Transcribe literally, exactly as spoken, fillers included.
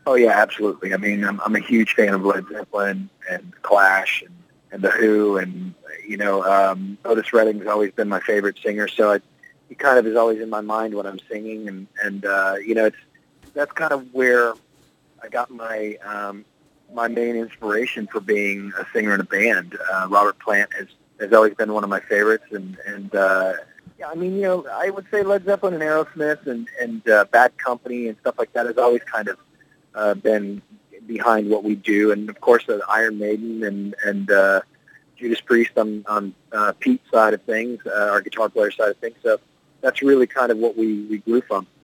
Oh yeah, absolutely. I mean, I'm I'm a huge fan of Led Zeppelin and Clash and, and the Who, and you know, um, Otis Redding's always been my favorite singer. So it, he kind of is always in my mind when I'm singing, and and uh, you know, it's that's kind of where I got my um, my main inspiration for being a singer in a band. Uh, Robert Plant has has always been one of my favorites, and and uh, yeah, I mean, you know, I would say Led Zeppelin and Aerosmith and and uh, Bad Company and stuff like that has always kind of uh, been behind what we do, and of course uh, Iron Maiden and and uh, Judas Priest on on uh, Pete's side of things, uh, our guitar player side of things. So that's really kind of what we we grew from.